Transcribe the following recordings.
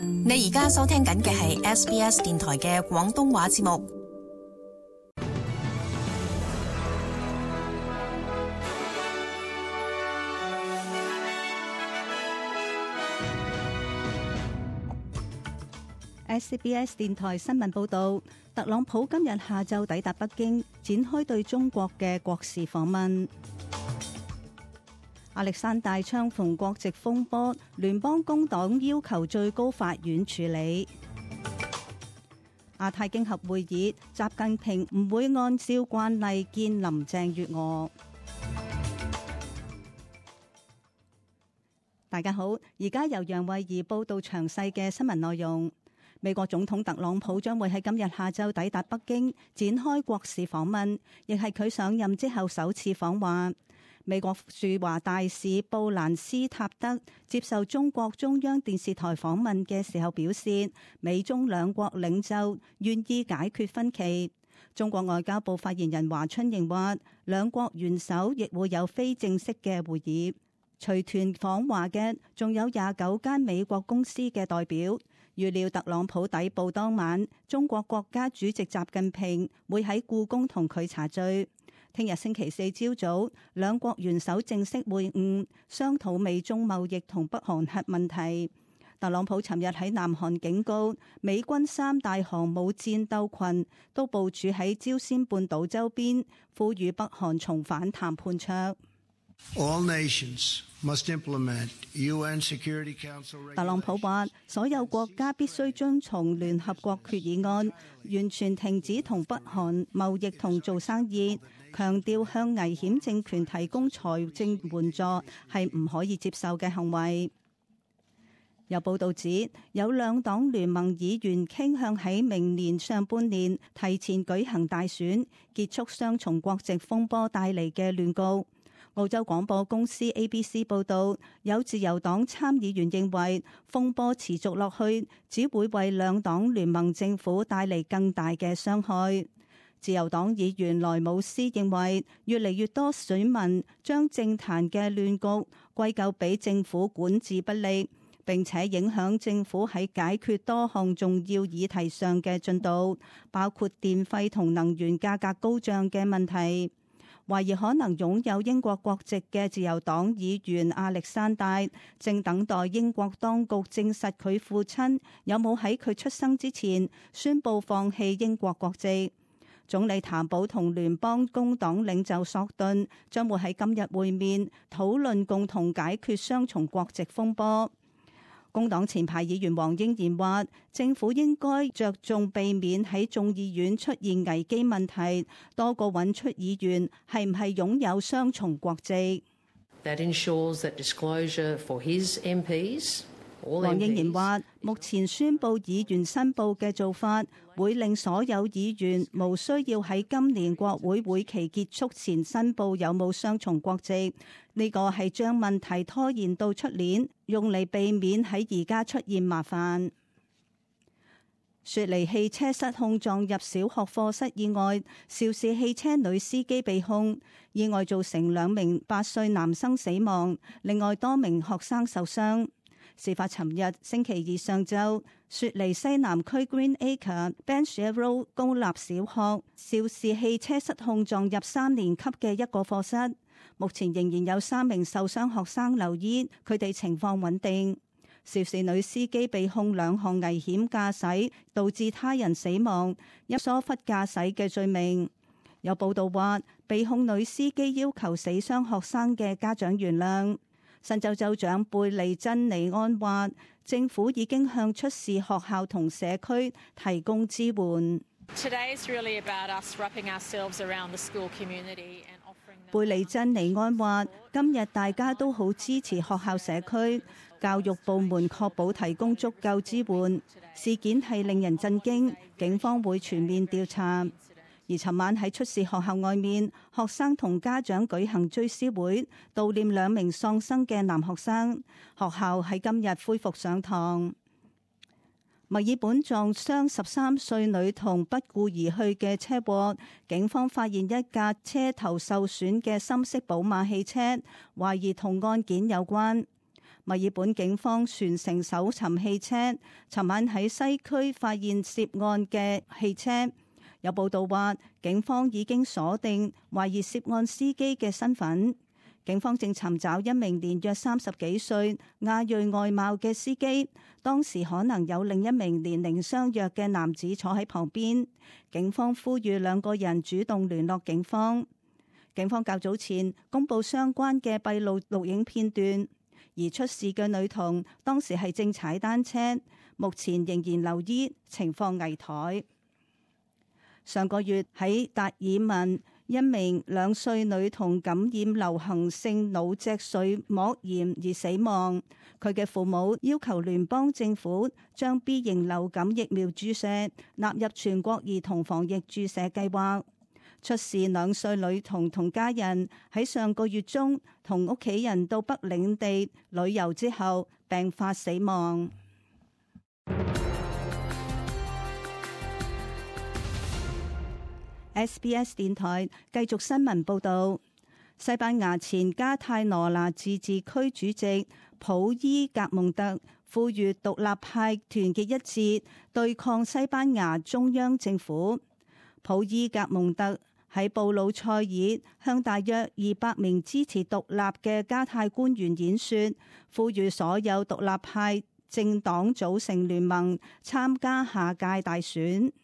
你而家收聽緊嘅係 SBS 電台嘅廣東話節目。 SBS 電台新聞報道，特朗普今日下晝抵達北京，展開對中國嘅國事訪問。亞歷山大槍逢國籍風波，聯邦工黨要求最高法院處理。亞太經合會議，習近平唔會按照慣例見林鄭月娥。大家好，而家由楊慧儀報道詳細嘅新聞內容。美國總統特朗普將會喺今日下晝抵達北京，展開國事訪問，亦係佢上任之後首次訪華。美國駐華大使布蘭斯塔德接受中國中央電視台訪問嘅時候表示，美中兩國領袖願意解決分歧。中國外交部發言人華春瑩話，兩國元首亦會有非正式嘅會議。隨團訪華嘅仲有29間美國公司嘅代表。預料特朗普抵埗當晚，中國國家主席習近平會喺故宮同佢茶敘。聽日星期四朝早，兩國元首正式會晤，商討美中貿易同北韓核問題。特朗普尋日喺南韓警告，美軍3大航母戰鬥群都部署喺朝鮮半島周邊，呼籲北韓重返談判桌。 All nations must implement UN Security Council。 特朗普話，所有國家必須遵從聯合國決議案，完全停止同北韓貿易同做生意，強調向危險政權提供財政援助係唔可以接受嘅行為。有報道指，有兩黨聯盟議員傾向喺明年上半年提前舉行大選，結束雙重國籍風波帶嚟嘅亂局。澳洲廣播公司 ABC 報道，有自由黨參議員認為風波持續落去，只會為兩黨聯盟政府帶嚟更大嘅傷害。自由黨議員萊姆斯認為，越嚟越多選民將政壇嘅亂局歸咎俾政府管治不力，並且影響政府喺解決多項重要議題上嘅進度，包括電費同能源價格高漲嘅問題。懷疑可能擁有英國國籍嘅自由黨議員亞歷山大正等待英國當局證實佢父親有冇喺佢出生之前宣布放棄英國國籍。總理譚寶同聯邦工黨領袖索頓將會喺今日會面，討論共同解決雙重國籍風波。工黨前排議員黃英賢話，政府應該着重避免喺眾議院出現危機問題，多過揾出議員係唔係擁有雙重國籍。 That ensures that disclosure for his MPs。 黃英賢話，目前宣布議員申報嘅做法，會令所有議員無需要喺今年國會會期結束前申報有冇雙重國籍。呢個係將問題拖延到出年，用嚟避免喺而家出現麻煩。雪梨汽車失控撞入小學課室意外，肇事汽車女司機被控，意外造成2名8歲男生死亡，另外多名學生受傷。事發尋日星期二上晝，雪梨西南區 Greenacre Benshire Road 公立小學，肇事汽車失控撞入3年級嘅一個課室，目前仍然有3名受傷學生留醫，佢哋情況穩定。肇事女司機被控2項危險駕駛，導致他人死亡，一疏忽駕駛嘅罪名。有報道話，被控女司機要求死傷學生嘅家長原諒。新州州長貝利珍尼安話，政府已經向出事學校同社區提供支援。貝利珍尼安話，今日大家都好支持學校社區，教育部門確保提供足夠支援。事件係令人震驚，警方會全面調查。而尋晚喺出事學校外面，學生同家長舉行追思會，悼念2名喪生嘅男學生。學校喺今日恢復上堂。墨爾本撞傷13歲女童不顧而去嘅車禍，警方發現一架車頭受損嘅深色寶馬汽車，懷疑同案件有關。 墨爾本警方全城搜尋汽車，尋晚喺西區發現涉案嘅汽車。有報道話，警方已經鎖定懷疑涉案司機嘅身份。警方正尋找一名年約30幾歲亞裔外貌嘅司機，當時可能有另一名年齡相若嘅男子坐喺旁邊。警方呼籲兩個人主動聯絡警方。警方較早前公佈相關嘅閉路錄影片段，而出事嘅女童當時係正踩單車，目前仍然留醫，情況危殆。上個月喺達爾文，一名2歲女童感染流行性腦脊髓膜炎而死亡。佢嘅父母要求聯邦政府將 B 型流感疫苗注射納入全國兒童防疫注射計劃。出事2歲女童同家人喺上個月中同屋企人到北領地旅遊之後病發死亡。SBS 電台繼續新聞報導，西班牙前加泰羅拿自治區主席普伊格蒙特呼籲獨立派團結一致對抗西班牙中央政府。普伊格蒙特喺布魯塞爾向大約200名支持獨立嘅加泰官員演說，呼籲所有獨立派政黨組成聯盟參加下屆大選。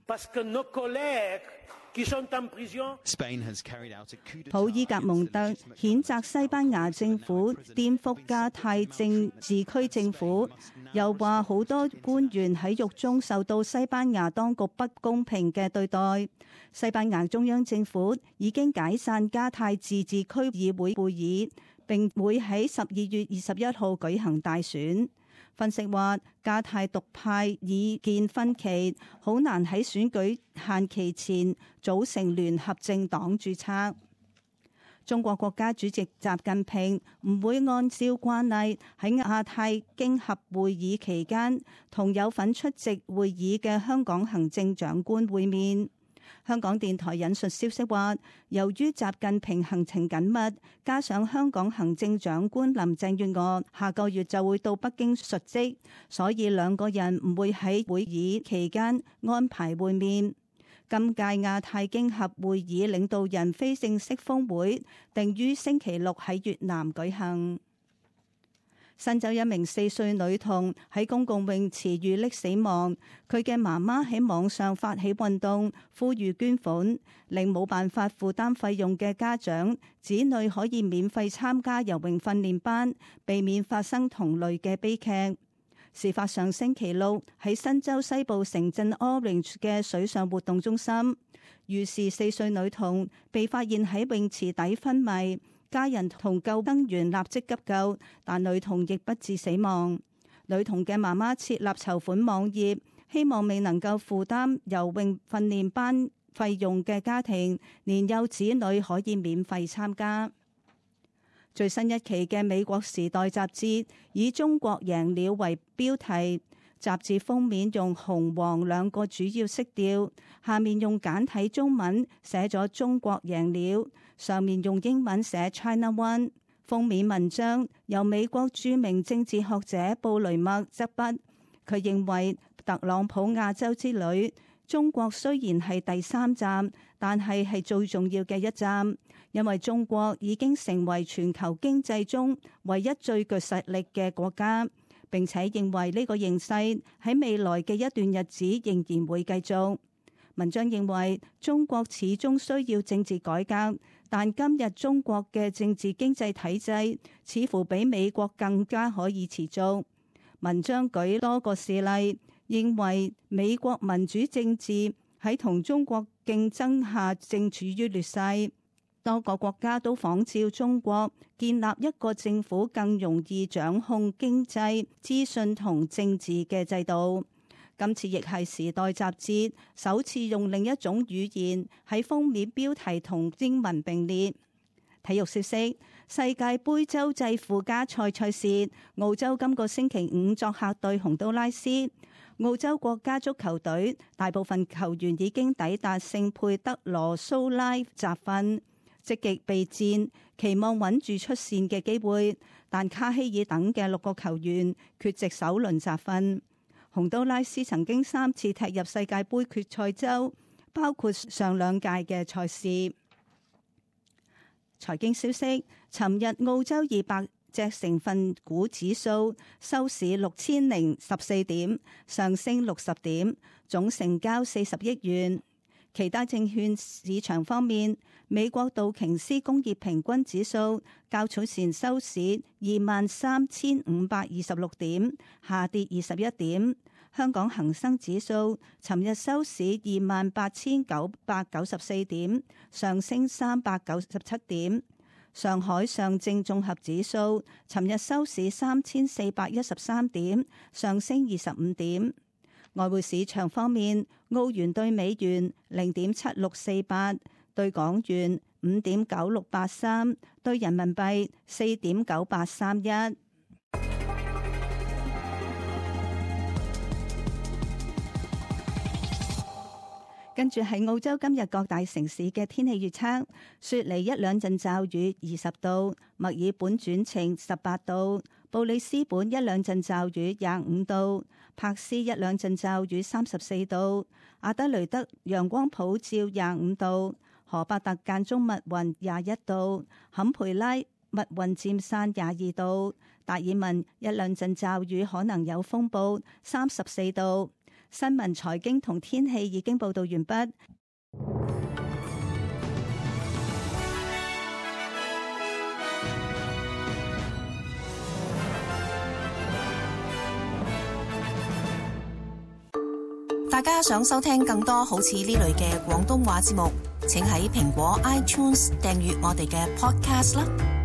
普伊格蒙特譴責西班牙政府顛覆加泰自治區政府，又話好多官員喺獄中受到西班牙當局不公平嘅對待。西班牙中央政府已經解散加泰自治區議會會議，並會喺12月21號舉行大選。分析話，加泰獨派意見分歧，好難喺選舉限期前組成聯合政黨註冊。中國國家主席習近平唔會按照慣例喺亞太經合會議期間同有份出席會議嘅香港行政長官會面。香港電台引述消息話，由於習近平行程緊密，加上香港行政長官林鄭月娥下個月就會到北京述職，所以兩個人唔會喺會議期間安排會面。今屆亞太經合會議領導人非正式峰會定於星期六喺越南舉行。新州一名4歲女童喺公共泳池遇溺死亡，佢嘅媽媽喺網上發起運動，呼籲捐款，令冇辦法負擔費用嘅家長子女可以免費參加游泳訓練班，避免發生同類嘅悲劇。事發上星期六喺新州西部城鎮 Orange 嘅水上活動中心，於是4歲女童被發現喺泳池底昏迷。家人同救生員立即急救，但女童亦不治死亡。女童嘅媽媽設立籌款網頁，希望未能夠負擔游泳訓練班費用嘅家庭，年幼子女可以免費參加。最新一期嘅美國時代雜誌以中國贏了為標題，雜誌封面用紅黃兩個主要色調，下面用簡體中文寫咗中國贏了，上面用英文寫 China won。封面文章由美國著名政治學者布雷默執筆，佢認為特朗普亞洲之旅，中國雖然係第3站，但係最重要嘅一站，因為中國已經成為全球經濟中唯一最具實力嘅國家，並且認為呢個形勢喺未來嘅一段日子仍然會繼續。文章認為中國始終需要政治改革，但今日中國嘅政治經濟體制似乎比美國更加可以持續。文章舉多個事例，認為美國民主政治喺同中國競爭下正處於劣勢，多個國家都仿照中國建立一個政府更容易掌控經濟、資訊同政治嘅制度。今次亦係《時代》雜誌首次用另一種語言喺封面標題同英文並列。體育消息：世界盃洲際附加賽賽事，澳洲今個星期5作客對洪都拉斯。澳洲國家足球隊大部分球員已經抵達聖佩德羅蘇拉集訓。 積極備戰，期望穩住出線嘅機會。但卡希爾等嘅6個球員缺席首輪集訓。洪都拉斯曾經3次踢入世界盃決賽周，包括上2屆嘅賽事。財經消息，尋日澳洲200隻成分股指數收市6014點，上升60點，總成交40億元。其他證券市場方面，美國道瓊斯工業平均指數較早前收市23,526點，下跌21點。香港恒生指數尋日收市28,994點，上升397點。上海上證綜合指數尋日收市3413點，上升25點。外匯市場方面，澳元對美元0.7648，對港元5.9683，對人民幣4.9831。跟住係澳洲今日各大城市嘅天氣預測：雪梨1兩陣驟雨20度，墨爾本轉晴18度，布里斯本1兩陣驟雨25度，柏斯1兩陣驟雨34度，阿德雷德陽光普照25度，荷伯特間中密雲21度，坎培拉密雲漸散22度，達爾文1兩陣驟雨可能有風暴34度。新聞、財經同天氣已經報道完畢。 大家想收聽更多好似呢類嘅廣東話節目，請喺蘋果 iTunes 訂閱我哋嘅 Podcast 啦。